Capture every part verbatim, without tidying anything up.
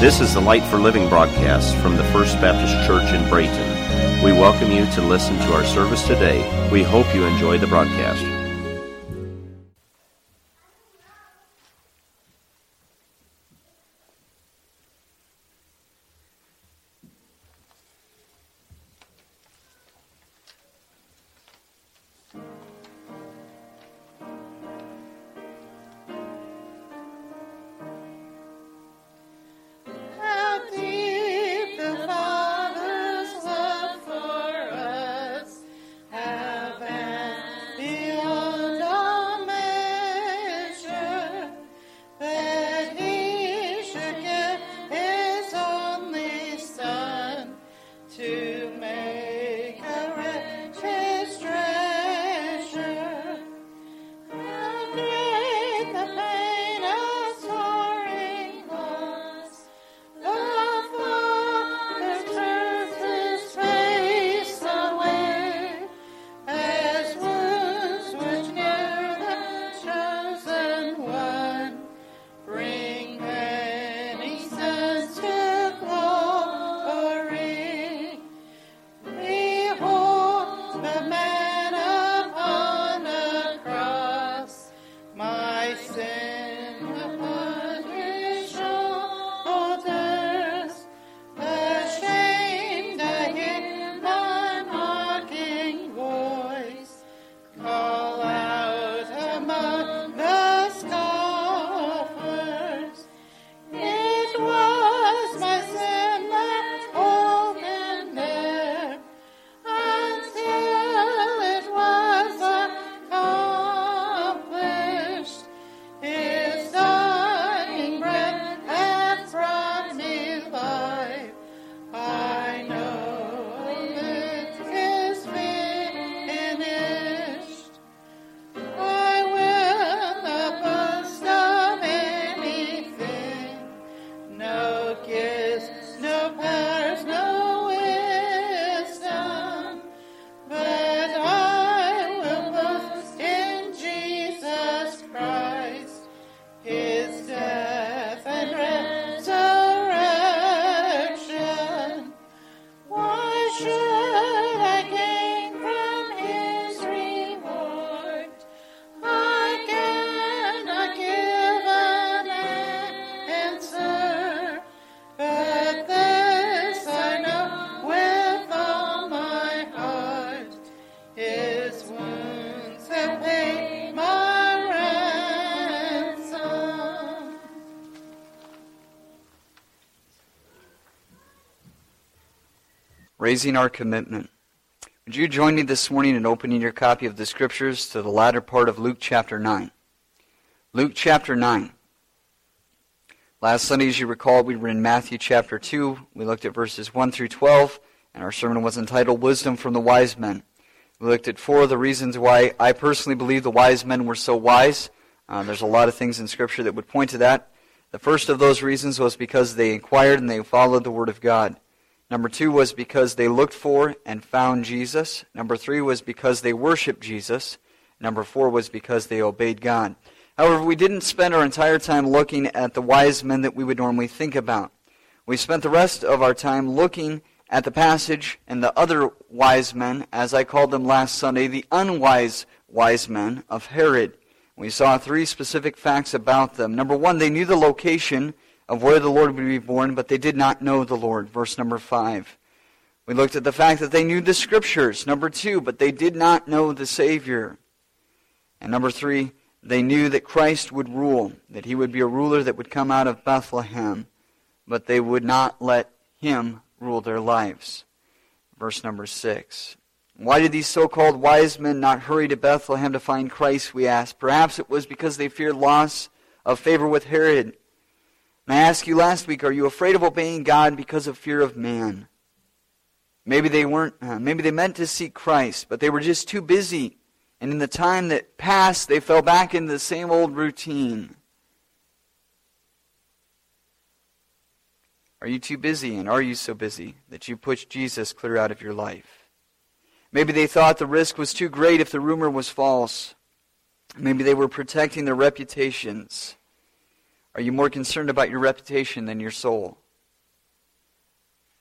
This is the Light for Living broadcast from the First Baptist Church in Brayton. We welcome you to listen to our service today. We hope you enjoy the broadcast. Raising our commitment. Would you join me this morning in opening your copy of the Scriptures to the latter part of Luke chapter nine? Luke chapter nine. Last Sunday, as you recall, we were in Matthew chapter two. We looked at verses one through twelve, and our sermon was entitled Wisdom from the Wise Men. We looked at four of the reasons why I personally believe the wise men were so wise. Uh, there's a lot of things in Scripture that would point to that. The first of those reasons was because they inquired and they followed the Word of God. Number two was because they looked for and found Jesus. Number three was because they worshiped Jesus. Number four was because they obeyed God. However, we didn't spend our entire time looking at the wise men that we would normally think about. We spent the rest of our time looking at the passage and the other wise men, as I called them last Sunday, the unwise wise men of Herod. We saw three specific facts about them. Number one, they knew the location of where the Lord would be born, but they did not know the Lord. Verse number five. We looked at the fact that they knew the Scriptures. Number two, but they did not know the Savior. And number three, they knew that Christ would rule, that He would be a ruler that would come out of Bethlehem, but they would not let Him rule their lives. Verse number six. Why did these so-called wise men not hurry to Bethlehem to find Christ, we ask? Perhaps it was because they feared loss of favor with Herod. And I asked you last week, are you afraid of obeying God because of fear of man? Maybe they weren't, uh, maybe they meant to seek Christ, but they were just too busy. And in the time that passed, they fell back into the same old routine. Are you too busy, and are you so busy that you pushed Jesus clear out of your life? Maybe they thought the risk was too great if the rumor was false. Maybe they were protecting their reputations. Are you more concerned about your reputation than your soul?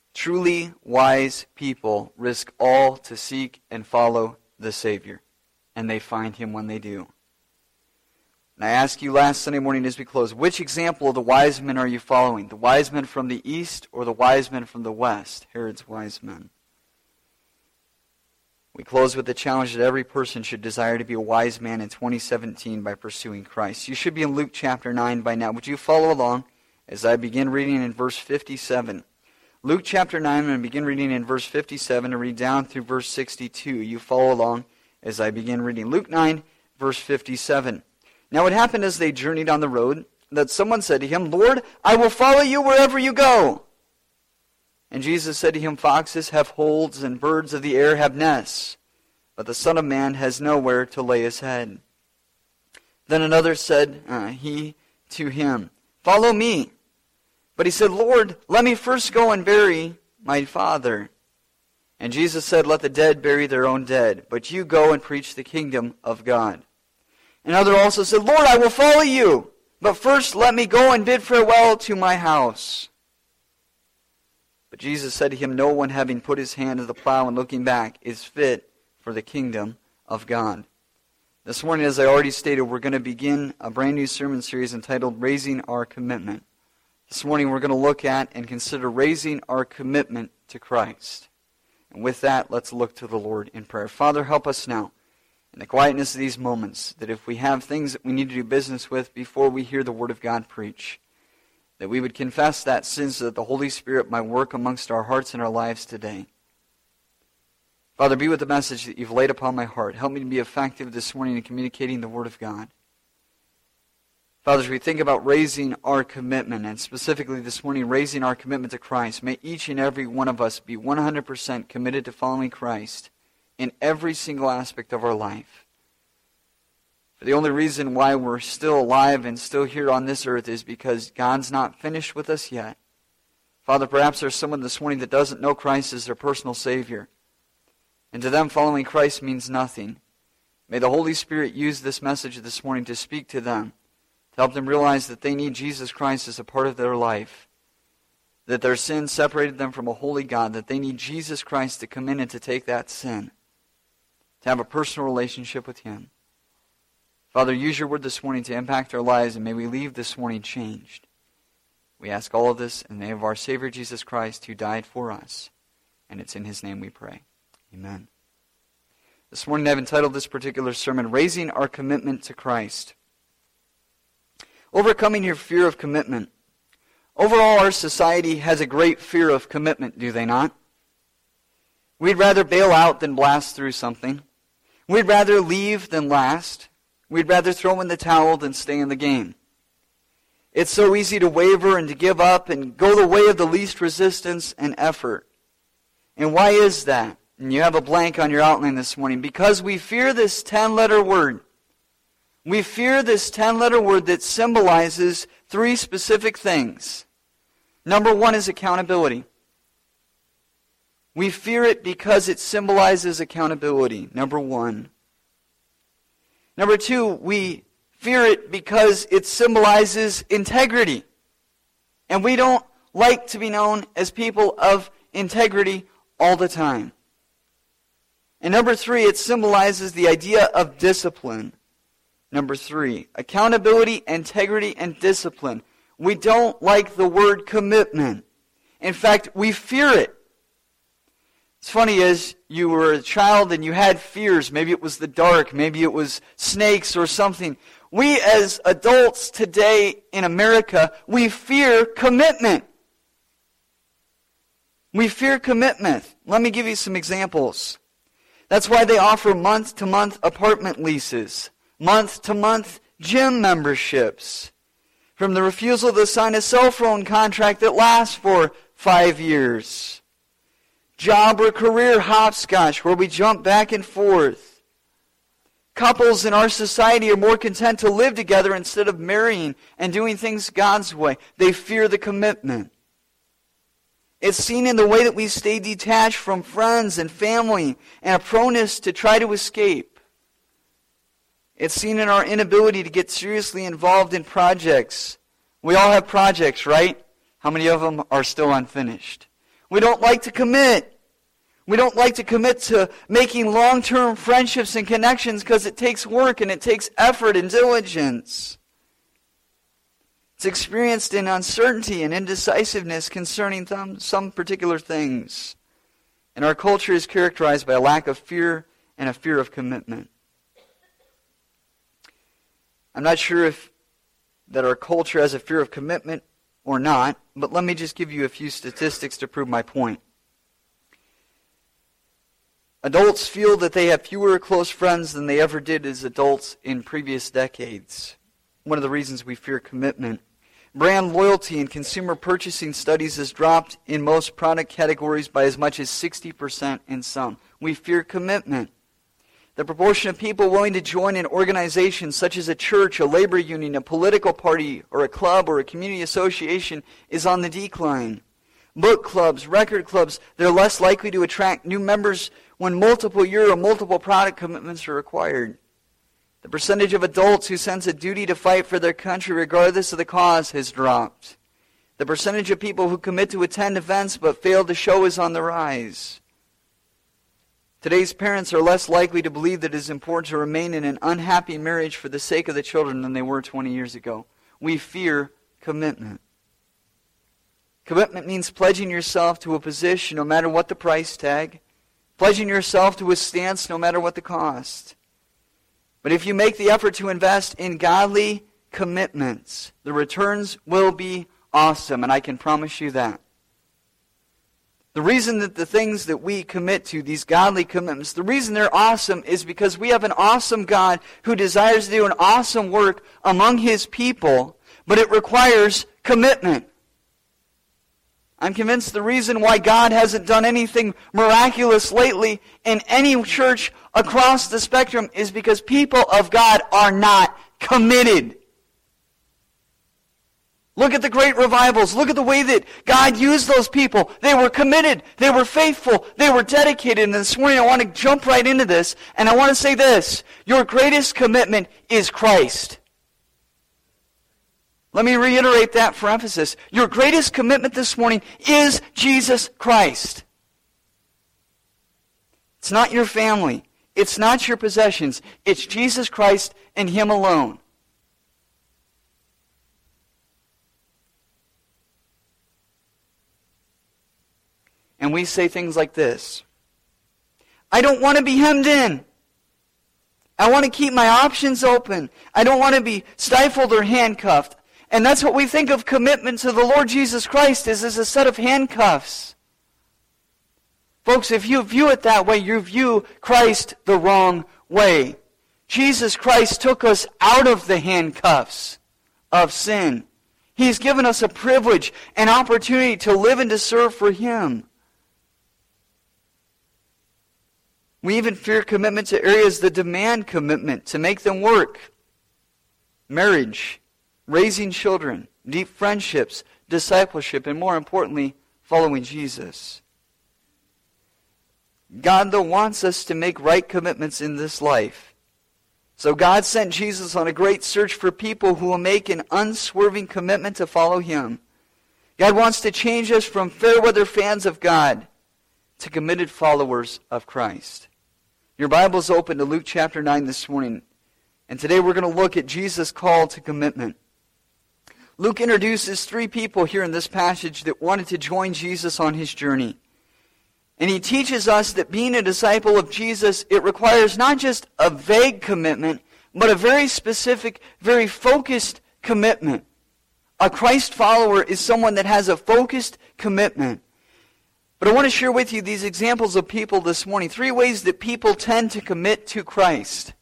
Truly wise people risk all to seek and follow the Savior, and they find him when they do. And I asked you last Sunday morning as we close, which example of the wise men are you following? The wise men from the east or the wise men from the west? Herod's wise men. We close with the challenge that every person should desire to be a wise man in twenty seventeen by pursuing Christ. You should be in Luke chapter nine by now. Would you follow along as I begin reading in verse fifty-seven? Luke chapter nine, I'm going to begin reading in verse fifty-seven and read down through verse sixty-two. You follow along as I begin reading. Luke nine, verse fifty-seven. Now it happened as they journeyed on the road that someone said to him, Lord, I will follow you wherever you go. And Jesus said to him, Foxes have holes and birds of the air have nests, but the Son of Man has nowhere to lay his head. Then another said, uh, he to him, Follow me. But he said, Lord, let me first go and bury my father. And Jesus said, Let the dead bury their own dead, but you go and preach the kingdom of God. Another also said, Lord, I will follow you, but first let me go and bid farewell to my house. But Jesus said to him, No one having put his hand to the plow and looking back is fit for the kingdom of God. This morning, as I already stated, we're going to begin a brand new sermon series entitled Raising Our Commitment. This morning we're going to look at and consider raising our commitment to Christ. And with that, let's look to the Lord in prayer. Father, help us now in the quietness of these moments, that if we have things that we need to do business with before we hear the Word of God preach, that we would confess that sin so that the Holy Spirit might work amongst our hearts and our lives today. Father, be with the message that you've laid upon my heart. Help me to be effective this morning in communicating the Word of God. Father, as we think about raising our commitment, and specifically this morning raising our commitment to Christ, may each and every one of us be one hundred percent committed to following Christ in every single aspect of our life. For the only reason why we're still alive and still here on this earth is because God's not finished with us yet. Father, perhaps there's someone this morning that doesn't know Christ as their personal Savior, and to them following Christ means nothing. May the Holy Spirit use this message this morning to speak to them, to help them realize that they need Jesus Christ as a part of their life, that their sin separated them from a holy God, that they need Jesus Christ to come in and to take that sin, to have a personal relationship with Him. Father, use your word this morning to impact our lives, and may we leave this morning changed. We ask all of this in the name of our Savior Jesus Christ, who died for us, and it's in His name we pray. Amen. This morning I've entitled this particular sermon, Raising Our Commitment to Christ. Overcoming your fear of commitment. Overall, our society has a great fear of commitment, do they not? We'd rather bail out than blast through something. We'd rather leave than last. We'd rather throw in the towel than stay in the game. It's so easy to waver and to give up and go the way of the least resistance and effort. And why is that? And you have a blank on your outline this morning. Because we fear this ten-letter word. We fear this ten-letter word that symbolizes three specific things. Number one is accountability. We fear it because it symbolizes accountability. Number one. Number two, we fear it because it symbolizes integrity. And we don't like to be known as people of integrity all the time. And number three, it symbolizes the idea of discipline. Number three, accountability, integrity, and discipline. We don't like the word commitment. In fact, we fear it. It's funny, as you were a child and you had fears, maybe it was the dark, maybe it was snakes or something. We as adults today in America, we fear commitment. We fear commitment. Let me give you some examples. That's why they offer month-to-month apartment leases, month-to-month gym memberships, from the refusal to sign a cell phone contract that lasts for five years. Job or career hopscotch, where we jump back and forth. Couples in our society are more content to live together instead of marrying and doing things God's way. They fear the commitment. It's seen in the way that we stay detached from friends and family and a proneness to try to escape. It's seen in our inability to get seriously involved in projects. We all have projects, right? How many of them are still unfinished? We don't like to commit. We don't like to commit to making long-term friendships and connections because it takes work and it takes effort and diligence. It's experienced in uncertainty and indecisiveness concerning them, some particular things. And our culture is characterized by a lack of fear and a fear of commitment. I'm not sure if that our culture has a fear of commitment or not, but let me just give you a few statistics to prove my point. Adults feel that they have fewer close friends than they ever did as adults in previous decades. One of the reasons we fear commitment. Brand loyalty in consumer purchasing studies has dropped in most product categories by as much as sixty percent in some. We fear commitment. The proportion of people willing to join an organization such as a church, a labor union, a political party, or a club or a community association is on the decline. Book clubs, record clubs, they're less likely to attract new members when multiple year or multiple product commitments are required. The percentage of adults who sense a duty to fight for their country regardless of the cause has dropped. The percentage of people who commit to attend events but fail to show is on the rise. Today's parents are less likely to believe that it is important to remain in an unhappy marriage for the sake of the children than they were twenty years ago. We fear commitment. Commitment means pledging yourself to a position no matter what the price tag, pledging yourself to a stance no matter what the cost. But if you make the effort to invest in godly commitments, the returns will be awesome, and I can promise you that. The reason that the things that we commit to, these godly commitments, the reason they're awesome is because we have an awesome God who desires to do an awesome work among His people, but it requires commitment. I'm convinced the reason why God hasn't done anything miraculous lately in any church across the spectrum is because people of God are not committed. Look at the great revivals. Look at the way that God used those people. They were committed. They were faithful. They were dedicated. And this morning I want to jump right into this. And I want to say this. Your greatest commitment is Christ. Let me reiterate that for emphasis. Your greatest commitment this morning is Jesus Christ. It's not your family. It's not your possessions. It's Jesus Christ and Him alone. And we say things like this. I don't want to be hemmed in. I want to keep my options open. I don't want to be stifled or handcuffed. And that's what we think of commitment to the Lord Jesus Christ is as a set of handcuffs. Folks, if you view it that way, you view Christ the wrong way. Jesus Christ took us out of the handcuffs of sin. He's given us a privilege, an opportunity to live and to serve for Him. We even fear commitment to areas that demand commitment, to make them work. Marriage, raising children, deep friendships, discipleship, and more importantly, following Jesus. God, though, wants us to make right commitments in this life. So God sent Jesus on a great search for people who will make an unswerving commitment to follow Him. God wants to change us from fair-weather fans of God to committed followers of Christ. Your Bible's open to Luke chapter nine this morning. And today we're going to look at Jesus' call to commitment. Luke introduces three people here in this passage that wanted to join Jesus on His journey. And he teaches us that being a disciple of Jesus, it requires not just a vague commitment, but a very specific, very focused commitment. A Christ follower is someone that has a focused commitment. But I want to share with you these examples of people this morning. Three ways that people tend to commit to Christ.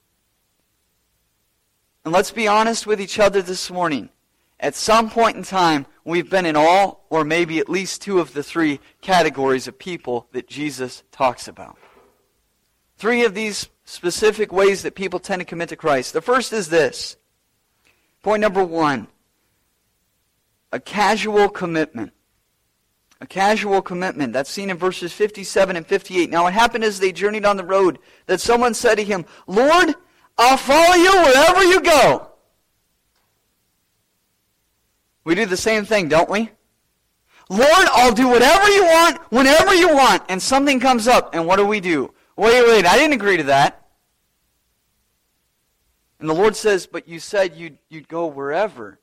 And let's be honest with each other this morning. At some point in time, we've been in all, or maybe at least two of the three categories of people that Jesus talks about. Three of these specific ways that people tend to commit to Christ. The first is this. Point number one. A casual commitment. A casual commitment. That's seen in verses fifty-seven and fifty-eight. Now it happened as they journeyed on the road that someone said to him, Lord, I'll follow you wherever you go. We do the same thing, don't we? Lord, I'll do whatever you want, whenever you want. And something comes up, and what do we do? Wait, wait, I didn't agree to that. And the Lord says, but you said you'd, you'd go wherever.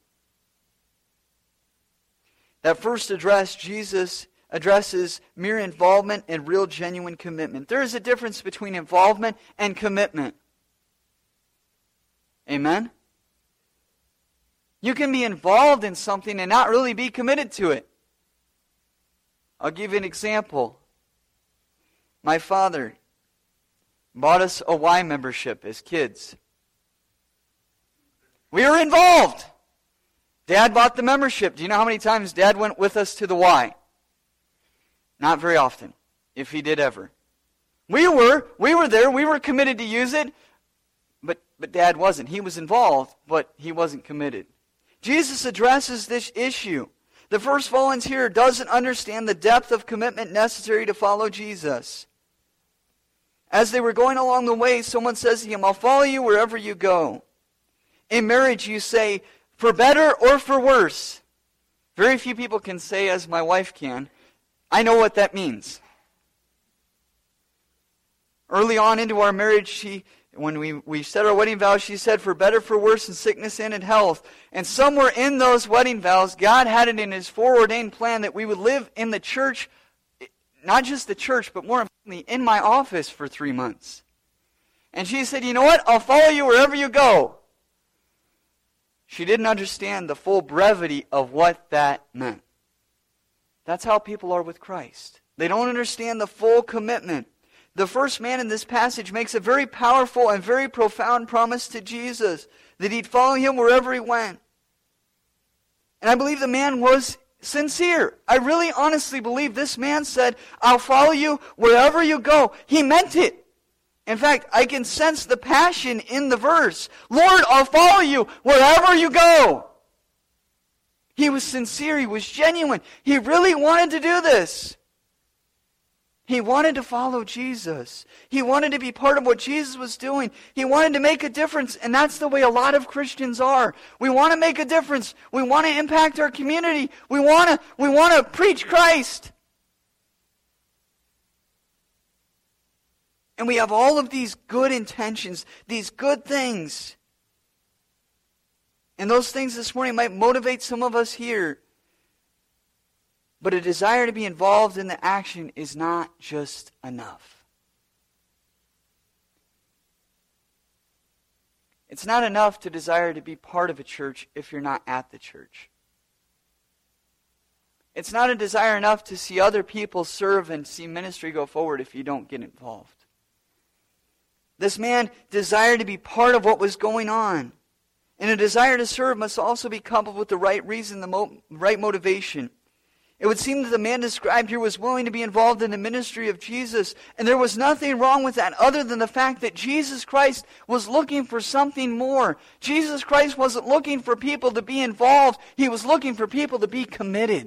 That first address, Jesus addresses mere involvement and real genuine commitment. There is a difference between involvement and commitment. Amen? You can be involved in something and not really be committed to it. I'll give you an example. My father bought us a Y membership as kids. We were involved. Dad bought the membership. Do you know how many times Dad went with us to the Y? Not very often, if he did ever. We were, we were there, we were committed to use it, but, but Dad wasn't. He was involved, but he wasn't committed. Jesus addresses this issue. The first volunteer doesn't understand the depth of commitment necessary to follow Jesus. As they were going along the way, someone says to him, I'll follow you wherever you go. In marriage, you say, for better or for worse. Very few people can say, as my wife can, I know what that means. Early on into our marriage, she, when we, we said our wedding vows, she said, for better, for worse, in sickness and in health. And somewhere in those wedding vows, God had it in His foreordained plan that we would live in the church, not just the church, but more importantly, in my office for three months. And she said, you know what? I'll follow you wherever you go. She didn't understand the full brevity of what that meant. That's how people are with Christ. They don't understand the full commitment. The first man in this passage makes a very powerful and very profound promise to Jesus that he'd follow him wherever he went. And I believe the man was sincere. I really honestly believe this man said, I'll follow you wherever you go. He meant it. In fact, I can sense the passion in the verse. Lord, I'll follow you wherever you go. He was sincere. He was genuine. He really wanted to do this. He wanted to follow Jesus. He wanted to be part of what Jesus was doing. He wanted to make a difference, and that's the way a lot of Christians are. We want to make a difference. We want to impact our community. We want to, we want to preach Christ. And we have all of these good intentions, these good things. And those things this morning might motivate some of us here. But a desire to be involved in the action is not just enough. It's not enough to desire to be part of a church if you're not at the church. It's not a desire enough to see other people serve and see ministry go forward if you don't get involved. This man desired to be part of what was going on. And a desire to serve must also be coupled with the right reason, the mo- right motivation. It would seem that the man described here was willing to be involved in the ministry of Jesus. And there was nothing wrong with that other than the fact that Jesus Christ was looking for something more. Jesus Christ wasn't looking for people to be involved. He was looking for people to be committed.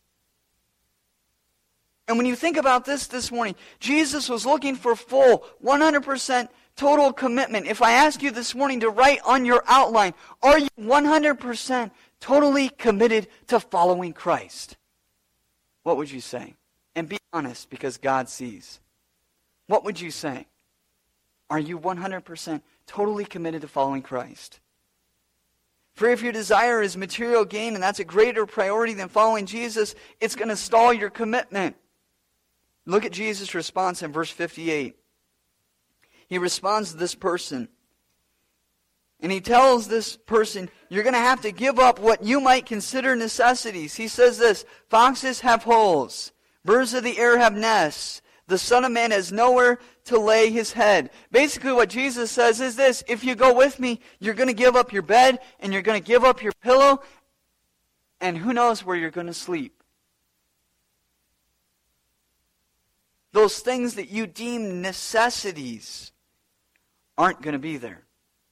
And when you think about this this morning, Jesus was looking for full, one hundred percent total commitment. If I ask you this morning to write on your outline, are you one hundred percent totally committed to following Christ? What would you say? And be honest, because God sees. What would you say? Are you one hundred percent totally committed to following Christ? For if your desire is material gain, and that's a greater priority than following Jesus, it's going to stall your commitment. Look at Jesus' response in verse fifty-eight. He responds to this person. And he tells this person, you're going to have to give up what you might consider necessities. He says this, foxes have holes, birds of the air have nests, the Son of Man has nowhere to lay his head. Basically what Jesus says is this, if you go with me, you're going to give up your bed, and you're going to give up your pillow, and who knows where you're going to sleep. Those things that you deem necessities aren't going to be there.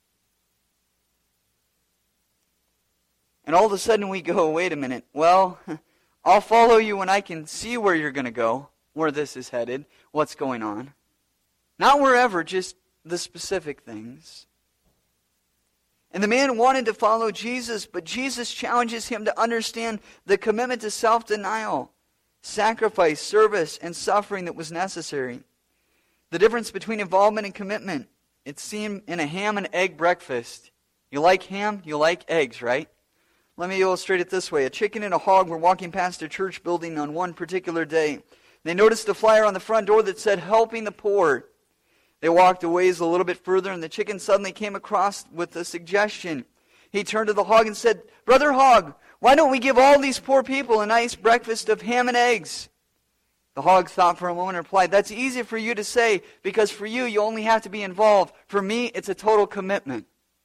And all of a sudden we go, wait a minute, well, I'll follow you when I can see where you're going to go, where this is headed, what's going on. Not wherever, just the specific things. And the man wanted to follow Jesus, but Jesus challenges him to understand the commitment to self-denial, sacrifice, service, and suffering that was necessary. The difference between involvement and commitment, it's seen in a ham and egg breakfast. You like ham, you like eggs, right? Let me illustrate it this way. A chicken and a hog were walking past a church building on one particular day. They noticed a flyer on the front door that said, "Helping the Poor." They walked a ways a little bit further, and the chicken suddenly came across with a suggestion. He turned to the hog and said, "Brother Hog, why don't we give all these poor people a nice breakfast of ham and eggs?" The hog thought for a moment and replied, "That's easy for you to say, because for you, you only have to be involved. For me, it's a total commitment."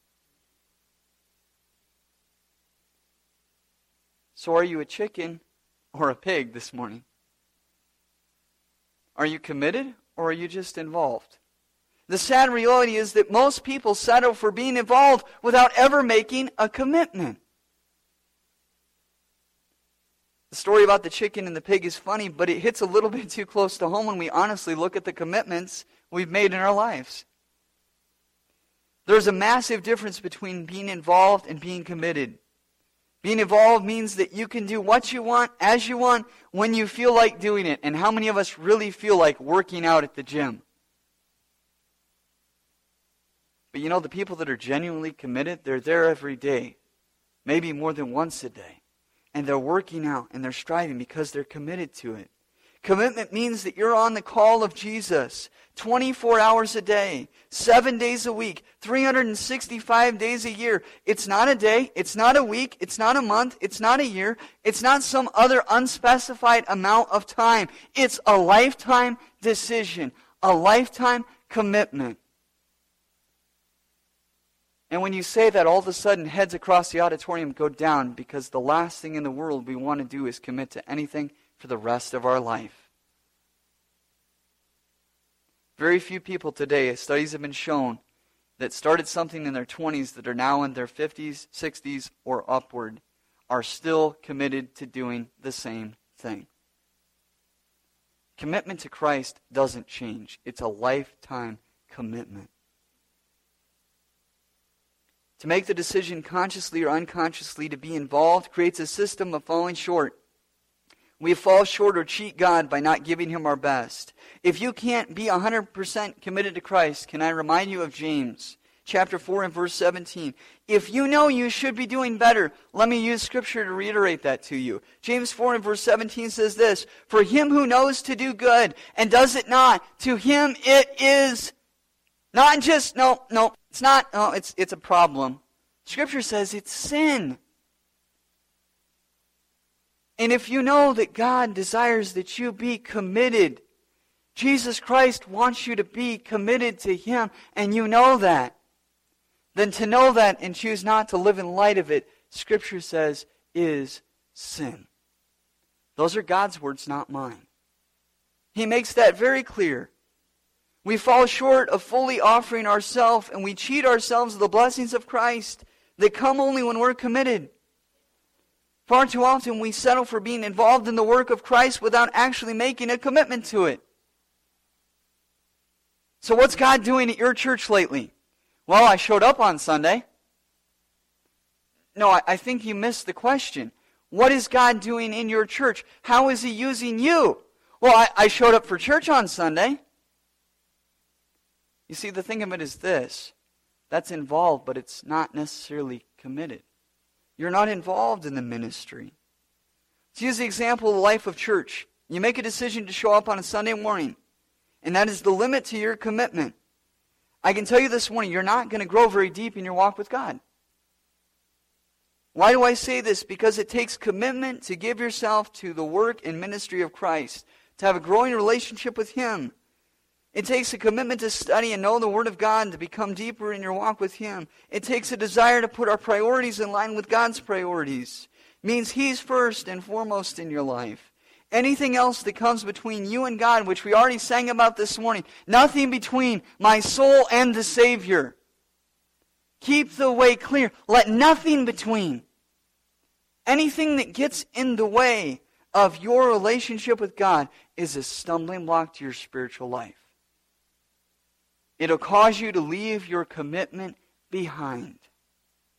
So are you a chicken or a pig this morning? Are you committed or are you just involved? The sad reality is that most people settle for being involved without ever making a commitment. The story about the chicken and the pig is funny, but it hits a little bit too close to home when we honestly look at the commitments we've made in our lives. There's a massive difference between being involved and being committed. Being involved means that you can do what you want, as you want, when you feel like doing it. And how many of us really feel like working out at the gym? But you know, the people that are genuinely committed, they're there every day, maybe more than once a day. And they're working out and they're striving because they're committed to it. Commitment means that you're on the call of Jesus twenty-four hours a day, seven days a week, three hundred sixty-five days a year. It's not a day, it's not a week, it's not a month, it's not a year, it's not some other unspecified amount of time. It's a lifetime decision, a lifetime commitment. And when you say that, all of a sudden heads across the auditorium go down, because the last thing in the world we want to do is commit to anything for the rest of our life. Very few people today, studies have been shown, that started something in their twenties that are now in their fifties, sixties, or upward, are still committed to doing the same thing. Commitment to Christ doesn't change. It's a lifetime commitment. To make the decision consciously or unconsciously to be involved creates a system of falling short. We fall short or cheat God by not giving Him our best. If you can't be one hundred percent committed to Christ, can I remind you of James chapter four and verse seventeen? If you know you should be doing better, let me use Scripture to reiterate that to you. James four and verse seventeen says this, "For him who knows to do good and does it not, to him it is..." Not just, no, no, it's not, no, it's, it's a problem. Scripture says it's sin. And if you know that God desires that you be committed, Jesus Christ wants you to be committed to Him, and you know that, then to know that and choose not to live in light of it, Scripture says, is sin. Those are God's words, not mine. He makes that very clear. We fall short of fully offering ourselves, and we cheat ourselves of the blessings of Christ that come only when we're committed. Far too often we settle for being involved in the work of Christ without actually making a commitment to it. So what's God doing at your church lately? Well, I showed up on Sunday. No, I, I think you missed the question. What is God doing in your church? How is He using you? Well, I, I showed up for church on Sunday. You see, the thing of it is this. That's involved, but it's not necessarily committed. You're not involved in the ministry. Let's use the example of the life of church. You make a decision to show up on a Sunday morning, and that is the limit to your commitment. I can tell you this morning, you're not going to grow very deep in your walk with God. Why do I say this? Because it takes commitment to give yourself to the work and ministry of Christ, to have a growing relationship with Him. It takes a commitment to study and know the Word of God, to become deeper in your walk with Him. It takes a desire to put our priorities in line with God's priorities. It means He's first and foremost in your life. Anything else that comes between you and God, which we already sang about this morning, nothing between my soul and the Savior. Keep the way clear. Let nothing between. Anything that gets in the way of your relationship with God is a stumbling block to your spiritual life. It'll cause you to leave your commitment behind.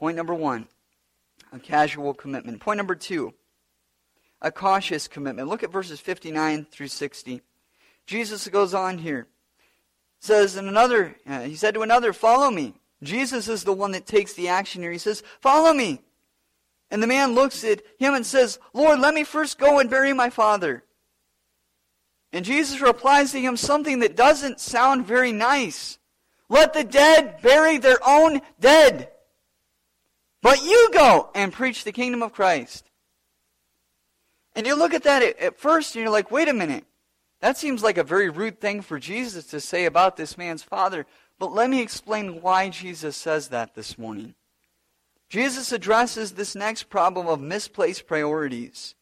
Point number one, a casual commitment. Point number two, a cautious commitment. Look at verses fifty-nine through sixty. Jesus goes on here. Says in another, uh, he said to another, follow me. Jesus is the one that takes the action here. He says, follow me. And the man looks at him and says, Lord, let me first go and bury my father. And Jesus replies to him something that doesn't sound very nice. Let the dead bury their own dead. But you go and preach the kingdom of Christ. And you look at that at, at first and you're like, wait a minute. That seems like a very rude thing for Jesus to say about this man's father. But let me explain why Jesus says that this morning. Jesus addresses this next problem of misplaced priorities.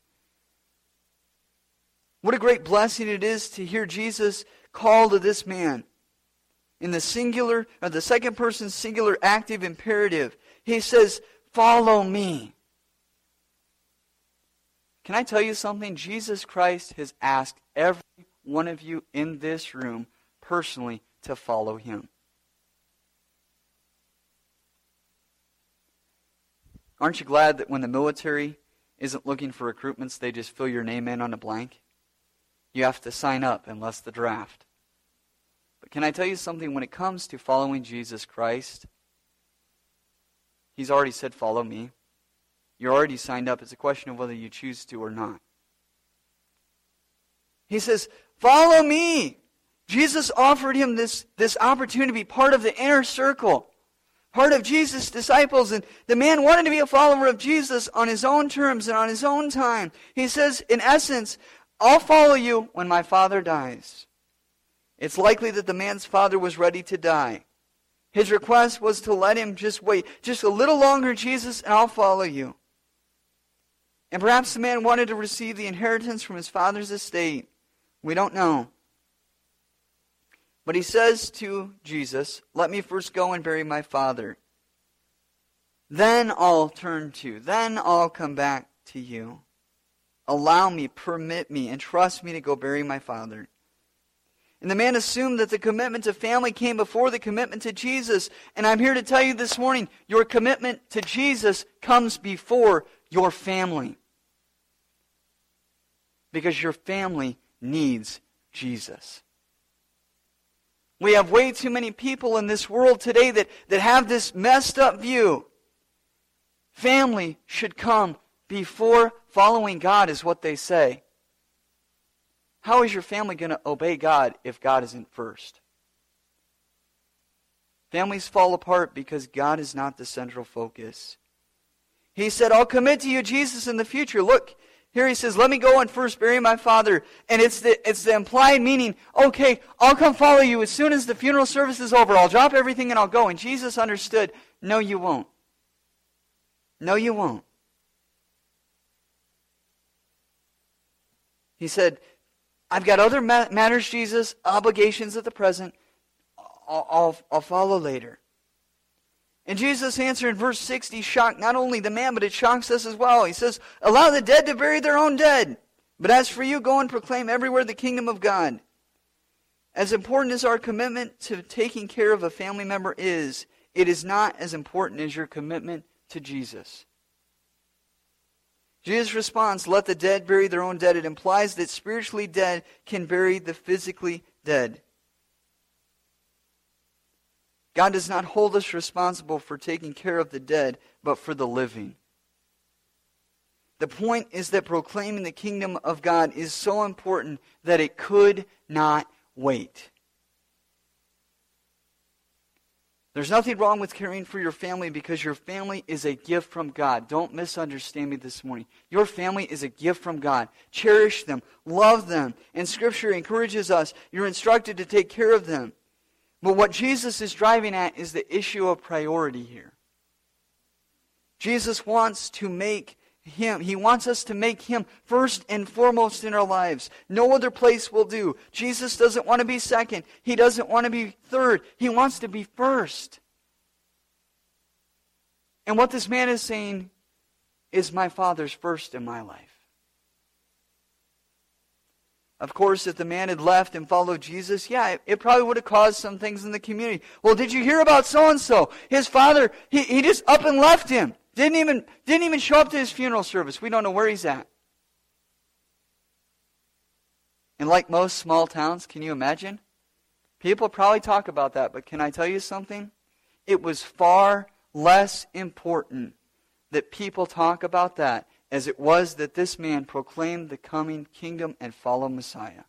What a great blessing it is to hear Jesus call to this man in the singular, or the second person singular active imperative. He says, follow me. Can I tell you something? Jesus Christ has asked every one of you in this room personally to follow him. Aren't you glad that when the military isn't looking for recruitments, they just fill your name in on a blank? You have to sign up unless the draft. But can I tell you something? When it comes to following Jesus Christ, he's already said, follow me. You're already signed up. It's a question of whether you choose to or not. He says, follow me. Jesus offered him this, this opportunity to be part of the inner circle. Part of Jesus' disciples, and the man wanted to be a follower of Jesus on his own terms and on his own time. He says, in essence, I'll follow you when my father dies. It's likely that the man's father was ready to die. His request was to let him just wait just a little longer, Jesus, and I'll follow you. And perhaps the man wanted to receive the inheritance from his father's estate. We don't know. But he says to Jesus, let me first go and bury my father. Then I'll turn to, then I'll come back to you. Allow me, permit me, and trust me to go bury my father. And the man assumed that the commitment to family came before the commitment to Jesus. And I'm here to tell you this morning, your commitment to Jesus comes before your family. Because your family needs Jesus. We have way too many people in this world today that, that have this messed up view. Family should come before following God is what they say. How is your family going to obey God if God isn't first? Families fall apart because God is not the central focus. He said, I'll commit to you, Jesus, in the future. Look, here he says, let me go and first bury my father. And it's the, it's the implied meaning, okay, I'll come follow you as soon as the funeral service is over. I'll drop everything and I'll go. And Jesus understood, no, you won't. No, you won't. He said, I've got other matters, Jesus, obligations at the present. I'll, I'll, I'll follow later. And Jesus' answer in verse sixty shocked not only the man, but it shocks us as well. He says, allow the dead to bury their own dead. But as for you, go and proclaim everywhere the kingdom of God. As important as our commitment to taking care of a family member is, it is not as important as your commitment to Jesus. Jesus' response, let the dead bury their own dead. It implies that spiritually dead can bury the physically dead. God does not hold us responsible for taking care of the dead, but for the living. The point is that proclaiming the kingdom of God is so important that it could not wait. There's nothing wrong with caring for your family because your family is a gift from God. Don't misunderstand me this morning. Your family is a gift from God. Cherish them. Love them. And Scripture encourages us. You're instructed to take care of them. But what Jesus is driving at is the issue of priority here. Jesus wants to make Him, He wants us to make Him first and foremost in our lives. No other place will do. Jesus doesn't want to be second. He doesn't want to be third. He wants to be first. And what this man is saying is my Father's first in my life. Of course, if the man had left and followed Jesus, yeah, it, it probably would have caused some things in the community. Well, did you hear about so-and-so? His father, he, he just up and left him. Didn't even, didn't even show up to his funeral service. We don't know where he's at. And like most small towns, can you imagine? People probably talk about that, but can I tell you something? It was far less important that people talk about that as it was that this man proclaimed the coming kingdom and followed Messiah.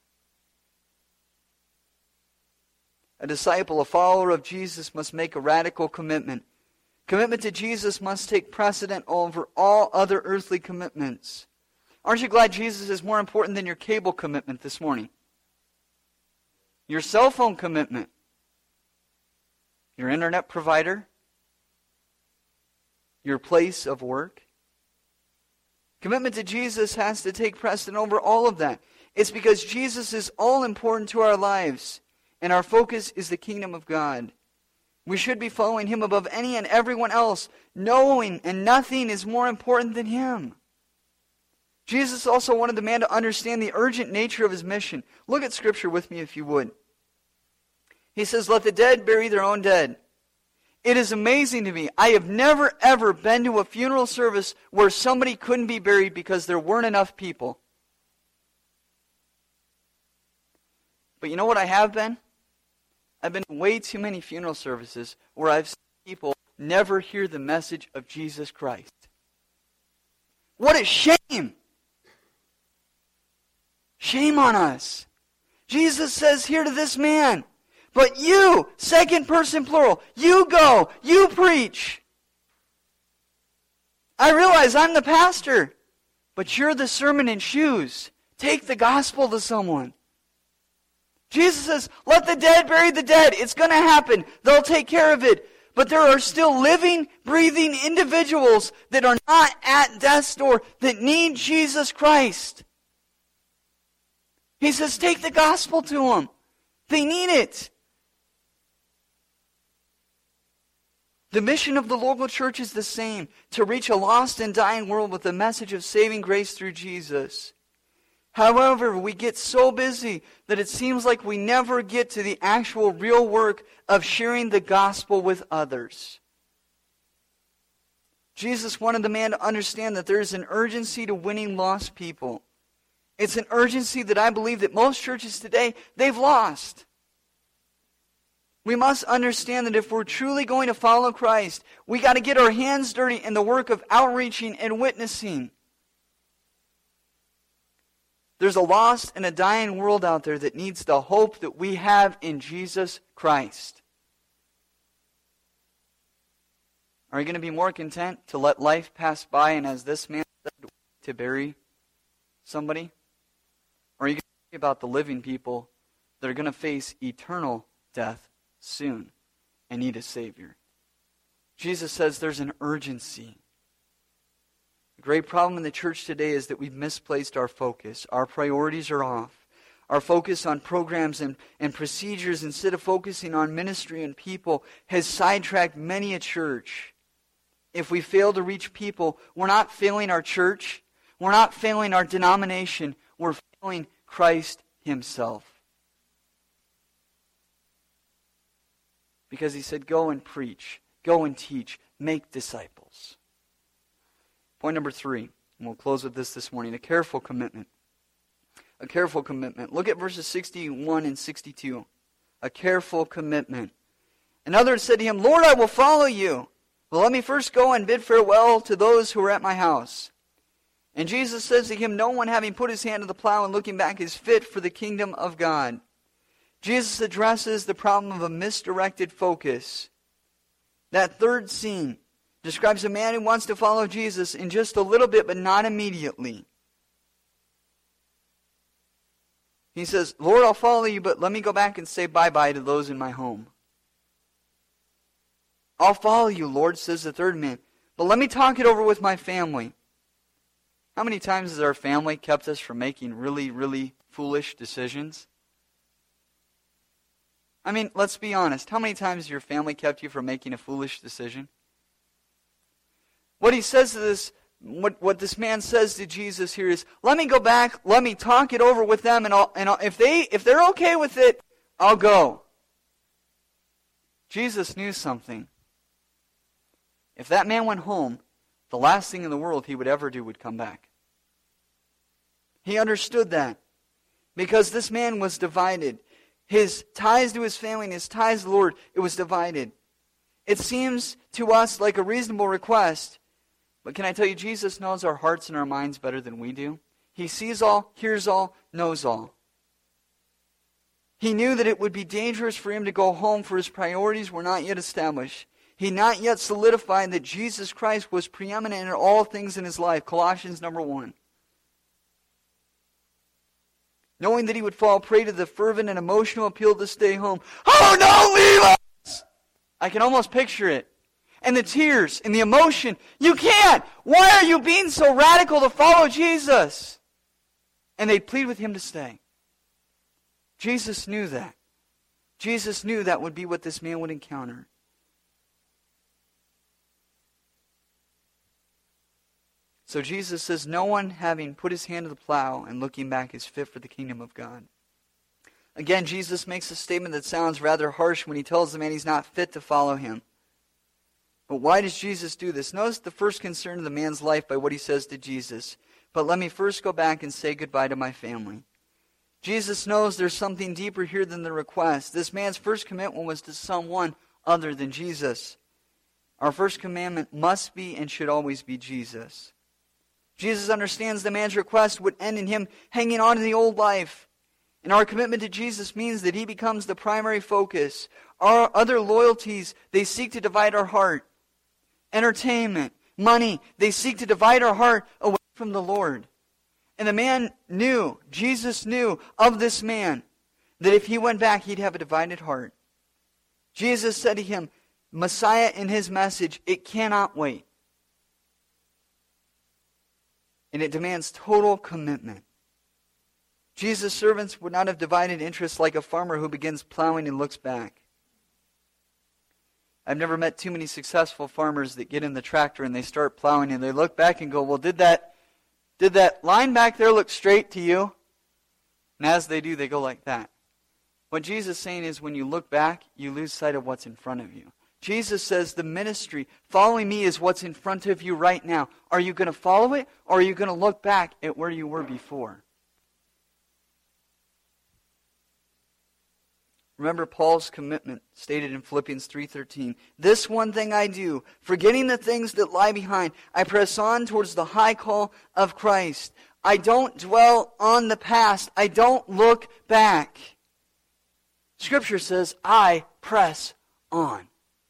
A disciple, a follower of Jesus, must make a radical commitment. Commitment to Jesus must take precedent over all other earthly commitments. Aren't you glad Jesus is more important than your cable commitment this morning? Your cell phone commitment? Your internet provider? Your place of work? Commitment to Jesus has to take precedent over all of that. It's because Jesus is all important to our lives, and our focus is the kingdom of God. We should be following Him above any and everyone else, knowing and nothing is more important than Him. Jesus also wanted the man to understand the urgent nature of his mission. Look at Scripture with me if you would. He says, "Let the dead bury their own dead." It is amazing to me. I have never ever been to a funeral service where somebody couldn't be buried because there weren't enough people. But you know what I have been? I've been to way too many funeral services where I've seen people never hear the message of Jesus Christ. What a shame! Shame on us. Jesus says here to this man, "But you," second person plural, "you go, you preach." I realize I'm the pastor, but you're the sermon in shoes. Take the gospel to someone. Jesus says, let the dead bury the dead. It's going to happen. They'll take care of it. But there are still living, breathing individuals that are not at death's door that need Jesus Christ. He says, take the gospel to them. They need it. The mission of the local church is the same, to reach a lost and dying world with the message of saving grace through Jesus. However, we get so busy that it seems like we never get to the actual real work of sharing the gospel with others. Jesus wanted the man to understand that there is an urgency to winning lost people. It's an urgency that I believe that most churches today, they've lost. We must understand that if we're truly going to follow Christ, we got to get our hands dirty in the work of outreaching and witnessing. There's a lost and a dying world out there that needs the hope that we have in Jesus Christ. Are you going to be more content to let life pass by and, as this man said, to bury somebody? Or are you going to think about the living people that are going to face eternal death soon and need a Savior? Jesus says there's an urgency. The great problem in the church today is that we've misplaced our focus. Our priorities are off. Our focus on programs and, and procedures instead of focusing on ministry and people has sidetracked many a church. If we fail to reach people, we're not failing our church. We're not failing our denomination. We're failing Christ Himself. Because He said, go and preach, go and teach, make disciples. Point number three, and we'll close with this this morning, a careful commitment. A careful commitment. Look at verses sixty-one and sixty-two. A careful commitment. Another said to him, Lord, I will follow you. But let me first go and bid farewell to those who are at my house. And Jesus says to him, no one having put his hand to the plow and looking back is fit for the kingdom of God. Jesus addresses the problem of a misdirected focus. That third scene describes a man who wants to follow Jesus in just a little bit, but not immediately. He says, Lord, I'll follow you, but let me go back and say bye-bye to those in my home. I'll follow you, Lord, says the third man, but let me talk it over with my family. How many times has our family kept us from making really, really foolish decisions? I mean, let's be honest. How many times has your family kept you from making a foolish decision? What he says to this what, what this man says to Jesus here is, let me go back, let me talk it over with them, and, I'll, and I'll, if, they, if they're okay with it, I'll go. Jesus knew something. If that man went home, the last thing in the world he would ever do would come back. He understood that. Because this man was divided. His ties to his family and his ties to the Lord, it was divided. It seems to us like a reasonable request. But can I tell you, Jesus knows our hearts and our minds better than we do. He sees all, hears all, knows all. He knew that it would be dangerous for him to go home, for his priorities were not yet established. He had not yet solidified that Jesus Christ was preeminent in all things in his life. Colossians number one. Knowing that he would fall prey to the fervent and emotional appeal to stay home. Oh, don't leave us! I can almost picture it. And the tears and the emotion. You can't! Why are you being so radical to follow Jesus? And they plead with him to stay. Jesus knew that. Jesus knew that would be what this man would encounter. So Jesus says, no one having put his hand to the plow and looking back is fit for the kingdom of God. Again, Jesus makes a statement that sounds rather harsh when he tells the man he's not fit to follow him. But why does Jesus do this? Notice the first concern of the man's life by what he says to Jesus. But let me first go back and say goodbye to my family. Jesus knows there's something deeper here than the request. This man's first commitment was to someone other than Jesus. Our first commandment must be and should always be Jesus. Jesus understands the man's request would end in him hanging on to the old life. And our commitment to Jesus means that he becomes the primary focus. Our other loyalties, they seek to divide our heart. Entertainment, money, they seek to divide our heart away from the Lord. And the man knew, Jesus knew of this man, that if he went back, he'd have a divided heart. Jesus said to him, Messiah in his message, it cannot wait. And it demands total commitment. Jesus' servants would not have divided interests like a farmer who begins plowing and looks back. I've never met too many successful farmers that get in the tractor and they start plowing and they look back and go, well, did that, did that line back there look straight to you? And as they do, they go like that. What Jesus is saying is when you look back, you lose sight of what's in front of you. Jesus says the ministry, following me, is what's in front of you right now. Are you going to follow it, or are you going to look back at where you were before? Remember Paul's commitment stated in Philippians three thirteen. This one thing I do, forgetting the things that lie behind, I press on towards the high call of Christ. I don't dwell on the past. I don't look back. Scripture says, I press on.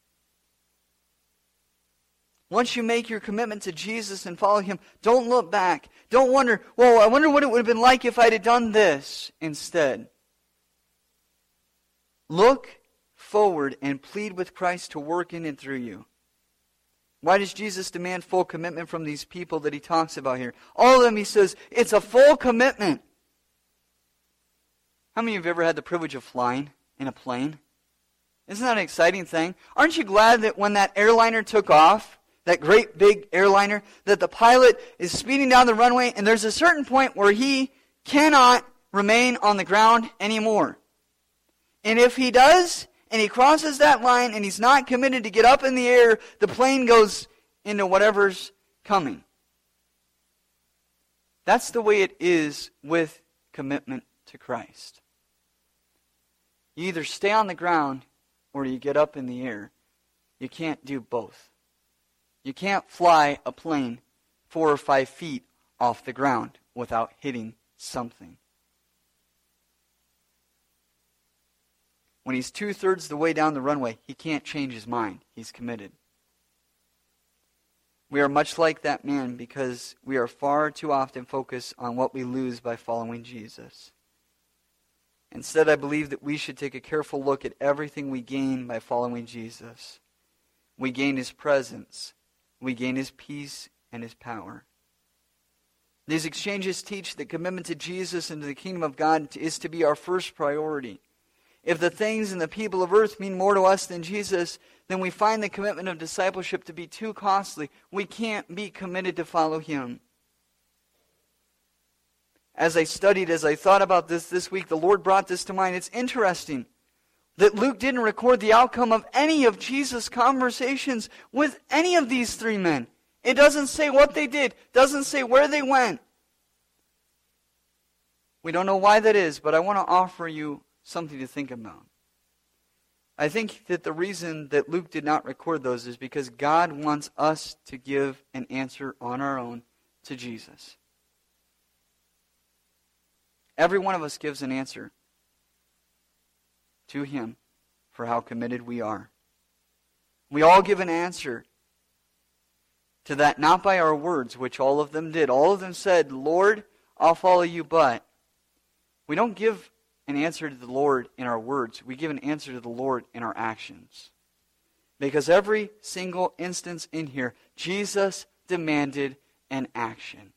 Once you make your commitment to Jesus and follow him, don't look back. Don't wonder, well, I wonder what it would have been like if I'd have done this instead. Look forward and plead with Christ to work in and through you. Why does Jesus demand full commitment from these people that he talks about here? All of them, he says, it's a full commitment. How many of you have ever had the privilege of flying in a plane? Isn't that an exciting thing? Aren't you glad that when that airliner took off, that great big airliner, that the pilot is speeding down the runway and there's a certain point where he cannot remain on the ground anymore. And if he does, and he crosses that line and he's not committed to get up in the air, the plane goes into whatever's coming. That's the way it is with commitment to Christ. You either stay on the ground or you get up in the air. You can't do both. You can't fly a plane four or five feet off the ground without hitting something. When he's two-thirds the way down the runway, he can't change his mind. He's committed. We are much like that man because we are far too often focused on what we lose by following Jesus. Instead, I believe that we should take a careful look at everything we gain by following Jesus. We gain his presence. We gain his peace and his power. These exchanges teach that commitment to Jesus and to the kingdom of God is to be our first priority. if the things and the people of earth mean more to us than Jesus, then we find the commitment of discipleship to be too costly. We can't be committed to follow Him. As I studied, as I thought about this this week, the Lord brought this to mind. It's interesting that Luke didn't record the outcome of any of Jesus' conversations with any of these three men. It doesn't say what they did, doesn't say where they went. We don't know why that is, but I want to offer you something to think about. I think that the reason that Luke did not record those is because God wants us to give an answer on our own to Jesus. Every one of us gives an answer to Him for how committed we are. We all give an answer to that, not by our words, which all of them did. All of them said, Lord, I'll follow you, but we don't give an answer to the Lord in our words. We give an answer to the Lord in our actions. Because every single instance in here, Jesus demanded an action.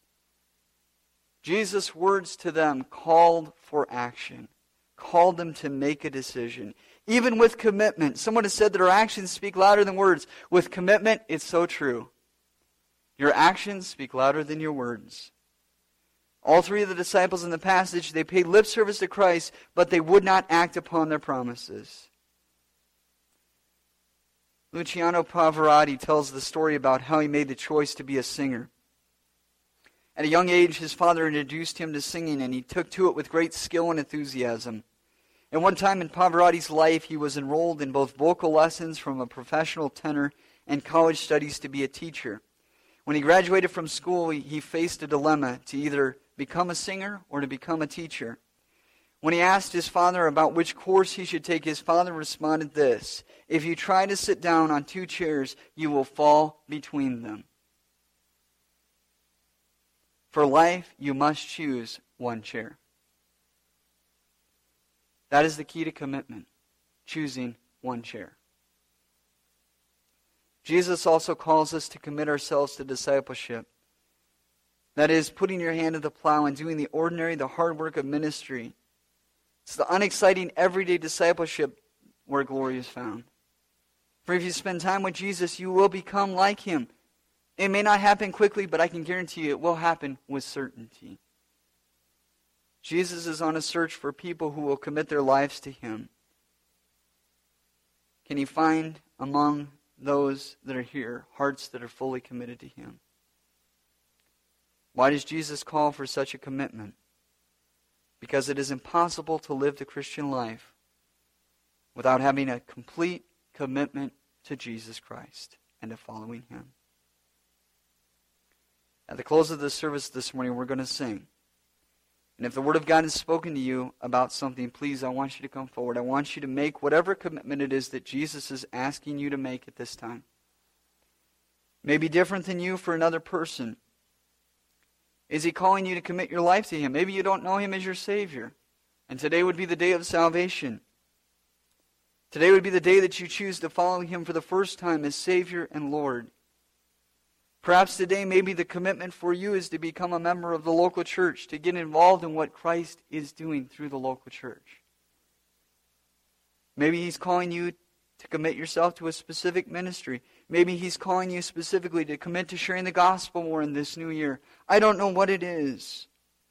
Jesus' words to them called for action, called them to make a decision. Even with commitment. Someone has said that our actions speak louder than words. With commitment, it's so true. Your actions speak louder than your words. All three of the disciples in the passage, they paid lip service to Christ, but they would not act upon their promises. Luciano Pavarotti tells the story about how he made the choice to be a singer. At a young age, his father introduced him to singing, and he took to it with great skill and enthusiasm. At one time in Pavarotti's life, he was enrolled in both vocal lessons from a professional tenor and college studies to be a teacher. When he graduated from school, he faced a dilemma to either become a singer or to become a teacher. When he asked his father about which course he should take, his father responded this: "If you try to sit down on two chairs, you will fall between them. For life, you must choose one chair." That is the key to commitment, choosing one chair. Jesus also calls us to commit ourselves to discipleship. That is, putting your hand to the plow and doing the ordinary, the hard work of ministry. It's the unexciting, everyday discipleship where glory is found. For if you spend time with Jesus, you will become like Him. It may not happen quickly, but I can guarantee you it will happen with certainty. Jesus is on a search for people who will commit their lives to Him. Can He find among those that are here hearts that are fully committed to Him? Why does Jesus call for such a commitment? Because it is impossible to live the Christian life without having a complete commitment to Jesus Christ and to following Him. At the close of the service this morning, we're going to sing. And if the Word of God has spoken to you about something, please, I want you to come forward. I want you to make whatever commitment it is that Jesus is asking you to make at this time. It may be different than you for another person. Is He calling you to commit your life to Him? Maybe you don't know Him as your Savior. And today would be the day of salvation. Today would be the day that you choose to follow Him for the first time as Savior and Lord. Perhaps today maybe the commitment for you is to become a member of the local church, to get involved in what Christ is doing through the local church. Maybe He's calling you to commit yourself to a specific ministry. Maybe He's calling you specifically to commit to sharing the gospel more in this new year. I don't know what it is.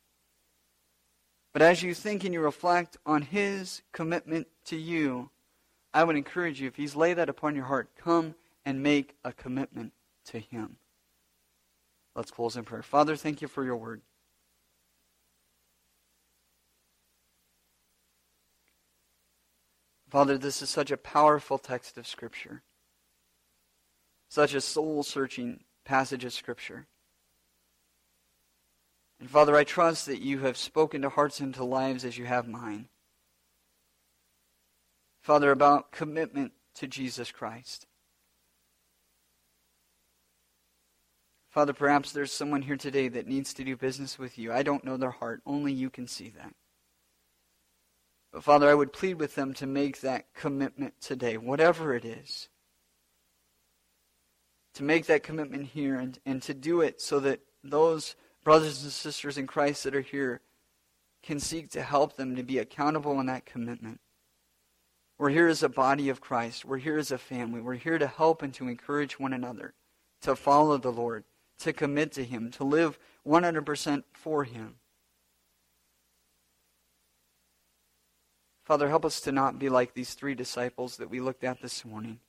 But as you think and you reflect on His commitment to you, I would encourage you, if He's laid that upon your heart, come and make a commitment to Him. Let's close in prayer. Father, thank You for Your word. Father, this is such a powerful text of Scripture. Such a soul-searching passage of Scripture. And Father, I trust that You have spoken to hearts and to lives as You have mine. Father, about commitment to Jesus Christ. Father, perhaps there's someone here today that needs to do business with You. I don't know their heart. Only You can see that. But Father, I would plead with them to make that commitment today, whatever it is. To make that commitment here and, and to do it so that those brothers and sisters in Christ that are here can seek to help them to be accountable in that commitment. We're here as a body of Christ. We're here as a family. We're here to help and to encourage one another, to follow the Lord, to commit to Him, to live one hundred percent for Him. Father, help us to not be like these three disciples that we looked at this morning,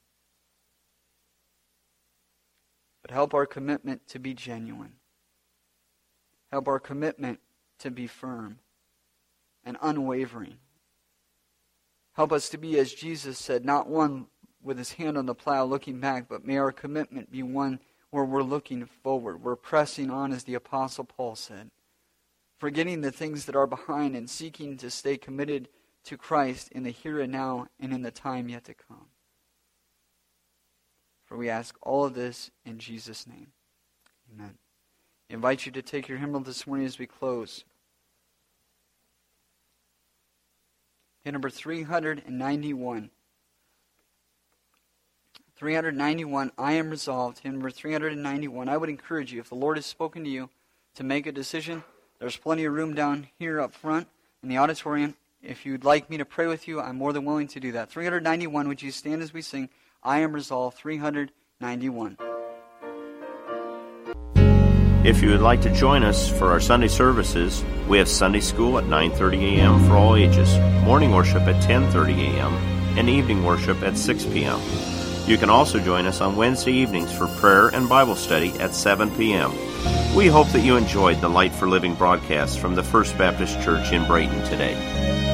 but help our commitment to be genuine. Help our commitment to be firm and unwavering. Help us to be, as Jesus said, not one with his hand on the plow looking back, but may our commitment be one where we're looking forward. We're pressing on, as the Apostle Paul said, forgetting the things that are behind and seeking to stay committed to Christ in the here and now and in the time yet to come. For we ask all of this in Jesus' name. Amen. I invite you to take your hymnal this morning as we close. Hymn number three ninety-one. three ninety-one, I Am Resolved. Hymn number three ninety-one. I would encourage you, if the Lord has spoken to you, to make a decision. There's plenty of room down here up front in the auditorium. If you'd like me to pray with you, I'm more than willing to do that. three ninety-one, would you stand as we sing, I Am Resolved, three ninety-one. If you would like to join us for our Sunday services, we have Sunday school at nine thirty a.m. for all ages, morning worship at ten thirty a.m., and evening worship at six p.m. You can also join us on Wednesday evenings for prayer and Bible study at seven p.m. We hope that you enjoyed the Light for Living broadcast from the First Baptist Church in Brayton today.